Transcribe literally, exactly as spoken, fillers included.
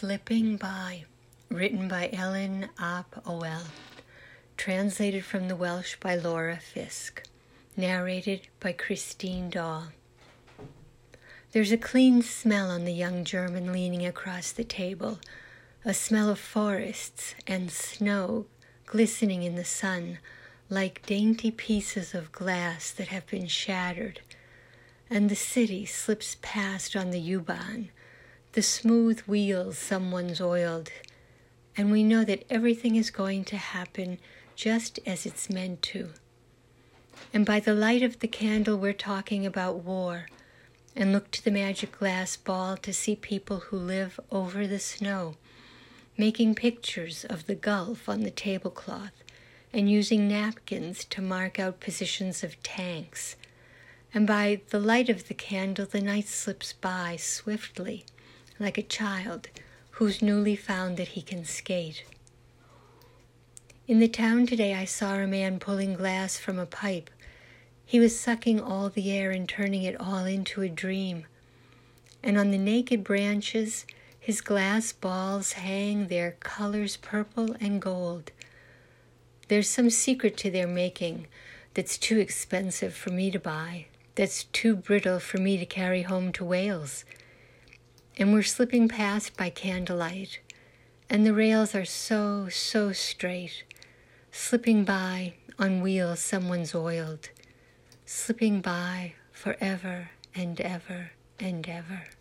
Slipping By, written by Ellen ap Owell, translated from the Welsh by Laura Fisk, narrated by Christine Dahl. There's a clean smell on the young German leaning across the table, a smell of forests and snow glistening in the sun like dainty pieces of glass that have been shattered, and the city slips past on the U-Bahn, the smooth wheels someone's oiled, and we know that everything is going to happen just as it's meant to. And by the light of the candle, we're talking about war, and look to the magic glass ball to see people who live over the snow, making pictures of the gulf on the tablecloth, and using napkins to mark out positions of tanks. And by the light of the candle, the night slips by swiftly, like a child who's newly found that he can skate. In the town today, I saw a man pulling glass from a pipe. He was sucking all the air and turning it all into a dream. And on the naked branches, his glass balls hang, their colors purple and gold. There's some secret to their making that's too expensive for me to buy, that's too brittle for me to carry home to Wales. And we're slipping past by candlelight, and the rails are so, so straight, slipping by on wheels someone's oiled, slipping by forever and ever and ever.